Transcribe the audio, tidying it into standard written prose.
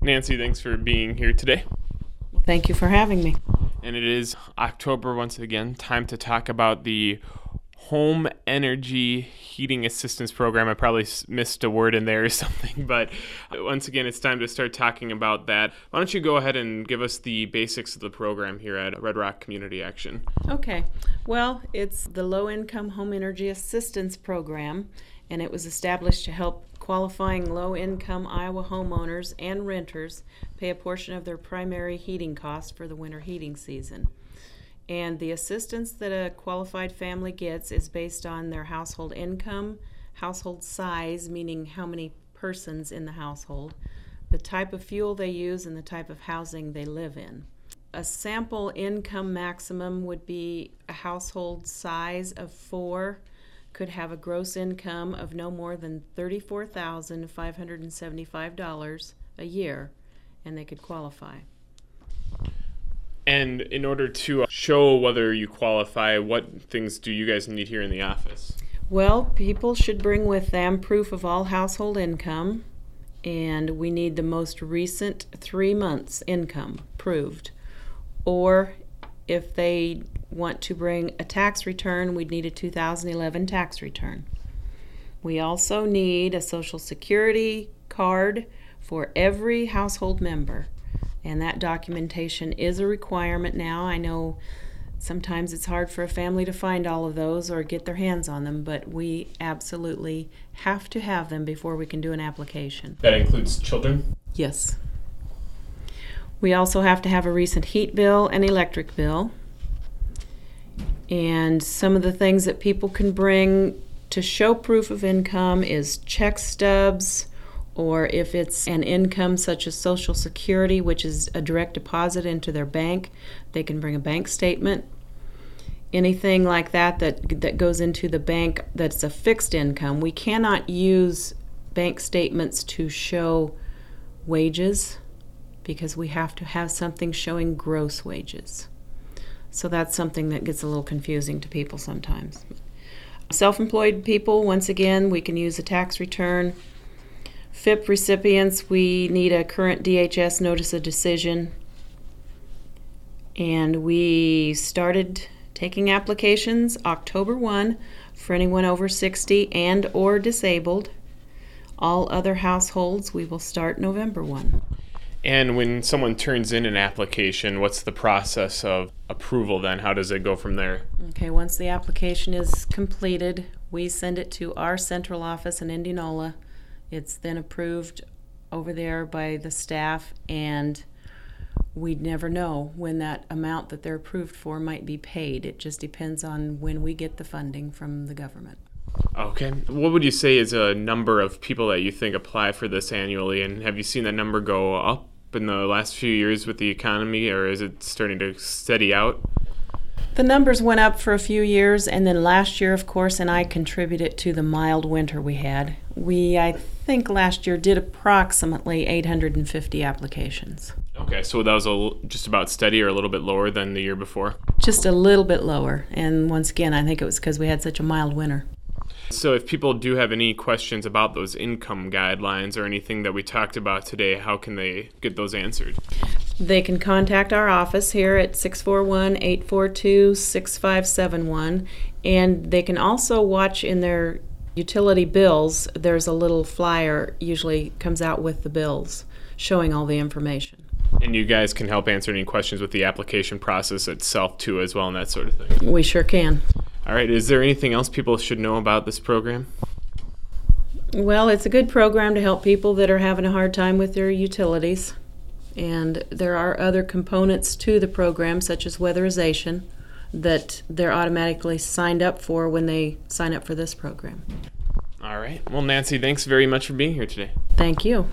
Nancy, thanks for being here today. Well, thank you for having me. And it is October once again, time to talk about the Home Energy Heating Assistance Program. I probably missed a word in there or something, but once again, it's time to start talking about that. Why don't you go ahead and give us the basics of the program here at Red Rock Community Action? Okay. Well, it's the Low Income Home Energy Assistance Program, and it was established to help qualifying low-income Iowa homeowners and renters pay a portion of their primary heating costs for the winter heating season. And the assistance that a qualified family gets is based on their household income, household size, meaning how many persons in the household, the type of fuel they use, and the type of housing they live in. A sample income maximum would be a household size of 4, could have a gross income of no more than $34,575 a year, and they could qualify. And in order to show whether you qualify, what things do you guys need here in the office? Well, people should bring with them proof of all household income, and we need the most recent 3 months' income proved. Or if they want to bring a tax return, we'd need a 2011 tax return. We also need a Social Security card for every household member, and that documentation is a requirement now. I know sometimes it's hard for a family to find all of those or get their hands on them, but we absolutely have to have them before we can do an application. That includes children? Yes. We also have to have a recent heat bill and electric bill. And some of the things that people can bring to show proof of income is check stubs, or if it's an income such as Social Security, which is a direct deposit into their bank, they can bring a bank statement. Anything like that goes into the bank that's a fixed income. We cannot use bank statements to show wages because we have to have something showing gross wages. So that's something that gets a little confusing to people sometimes. Self-employed people, once again, we can use a tax return. FIP recipients, we need a current DHS notice of decision. And we started taking applications October 1 for anyone over 60 and or disabled. All other households, we will start November 1. And when someone turns in an application, what's the process of approval then? How does it go from there? Okay, once the application is completed, we send it to our central office in Indianola. It's then approved over there by the staff, and we'd never know when that amount that they're approved for might be paid. It just depends on when we get the funding from the government. Okay. What would you say is a number of people that you think apply for this annually, and have you seen that number go up in the last few years with the economy, or is it starting to steady out? The numbers went up for a few years, and then last year, of course, and I contributed to the mild winter we had. I think last year did approximately 850 applications. Okay, so that was just about steady or a little bit lower than the year before? Just a little bit lower, and once again, I think it was because we had such a mild winter. So if people do have any questions about those income guidelines or anything that we talked about today, how can they get those answered? They can contact our office here at 641-842-6571, and they can also watch in their utility bills. There's a little flyer usually comes out with the bills showing all the information. And you guys can help answer any questions with the application process itself too as well and that sort of thing? We sure can. All right, is there anything else people should know about this program? Well, it's a good program to help people that are having a hard time with their utilities. And there are other components to the program, such as weatherization, that they're automatically signed up for when they sign up for this program. All right. Well, Nancy, thanks very much for being here today. Thank you.